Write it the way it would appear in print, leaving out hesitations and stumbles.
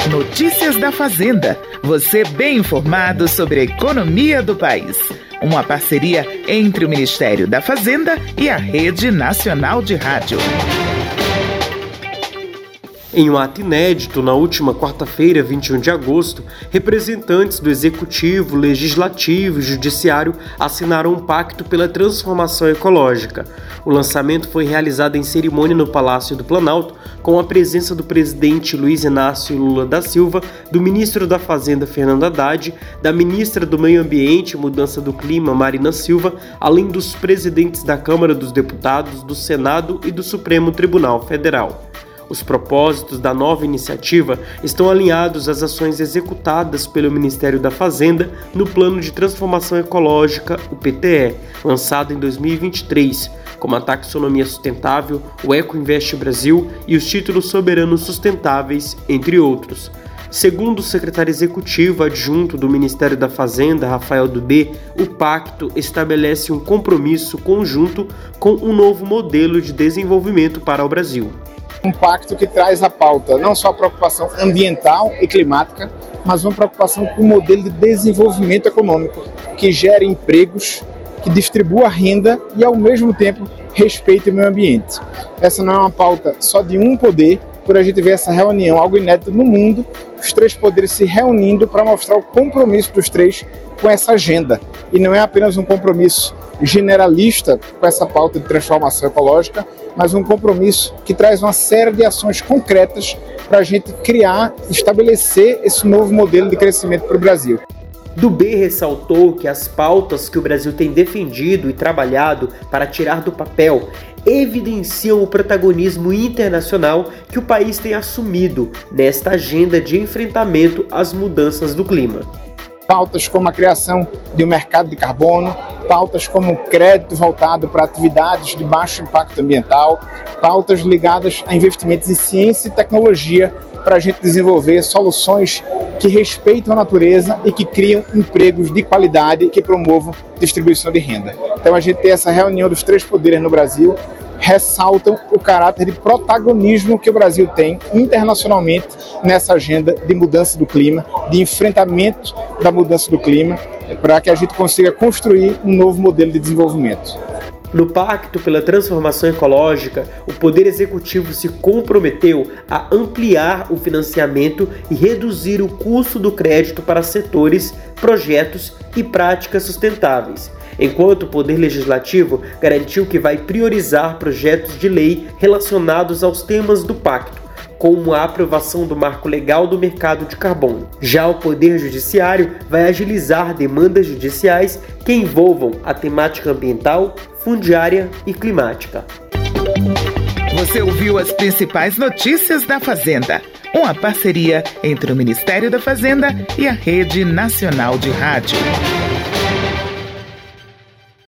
Notícias da Fazenda. Você bem informado sobre a economia do país. Uma parceria entre o Ministério da Fazenda e a Rede Nacional de Rádio. Em um ato inédito, na última quarta-feira, 21 de agosto, representantes do Executivo, Legislativo e Judiciário assinaram um pacto pela transformação ecológica. O lançamento foi realizado em cerimônia no Palácio do Planalto, com a presença do presidente Luiz Inácio Lula da Silva, do ministro da Fazenda Fernando Haddad, da ministra do Meio Ambiente e Mudança do Clima Marina Silva, além dos presidentes da Câmara dos Deputados, do Senado e do Supremo Tribunal Federal. Os propósitos da nova iniciativa estão alinhados às ações executadas pelo Ministério da Fazenda no Plano de Transformação Ecológica, o PTE, lançado em 2023, como a Taxonomia Sustentável, o Ecoinvest Brasil e os Títulos Soberanos Sustentáveis, entre outros. Segundo o secretário executivo adjunto do Ministério da Fazenda, Rafael Dubé, o pacto estabelece um compromisso conjunto com um novo modelo de desenvolvimento para o Brasil. Um pacto que traz à pauta não só a preocupação ambiental e climática, mas uma preocupação com o modelo de desenvolvimento econômico, que gere empregos, que distribua renda e, ao mesmo tempo, respeite o meio ambiente. Essa não é uma pauta só de um poder, por a gente ver essa reunião, algo inédito no mundo, os três poderes se reunindo para mostrar o compromisso dos três com essa agenda. E não é apenas um compromisso generalista com essa pauta de transformação ecológica, mas um compromisso que traz uma série de ações concretas para a gente criar, estabelecer esse novo modelo de crescimento para o Brasil. Dubé ressaltou que as pautas que o Brasil tem defendido e trabalhado para tirar do papel evidenciam o protagonismo internacional que o país tem assumido nesta agenda de enfrentamento às mudanças do clima. Pautas como a criação de um mercado de carbono, pautas como crédito voltado para atividades de baixo impacto ambiental, pautas ligadas a investimentos em ciência e tecnologia para a gente desenvolver soluções que respeitam a natureza e que criam empregos de qualidade e que promovam distribuição de renda. Então a gente tem essa reunião dos três poderes no Brasil, ressaltam o caráter de protagonismo que o Brasil tem internacionalmente nessa agenda de mudança do clima, de enfrentamento da mudança do clima, para que a gente consiga construir um novo modelo de desenvolvimento. No Pacto pela Transformação Ecológica, o Poder Executivo se comprometeu a ampliar o financiamento e reduzir o custo do crédito para setores, projetos e práticas sustentáveis, enquanto o Poder Legislativo garantiu que vai priorizar projetos de lei relacionados aos temas do Pacto, como a aprovação do Marco Legal do Mercado de Carbono. Já o Poder Judiciário vai agilizar demandas judiciais que envolvam a temática ambiental, fundiária e climática. Você ouviu as principais notícias da Fazenda, uma parceria entre o Ministério da Fazenda e a Rede Nacional de Rádio.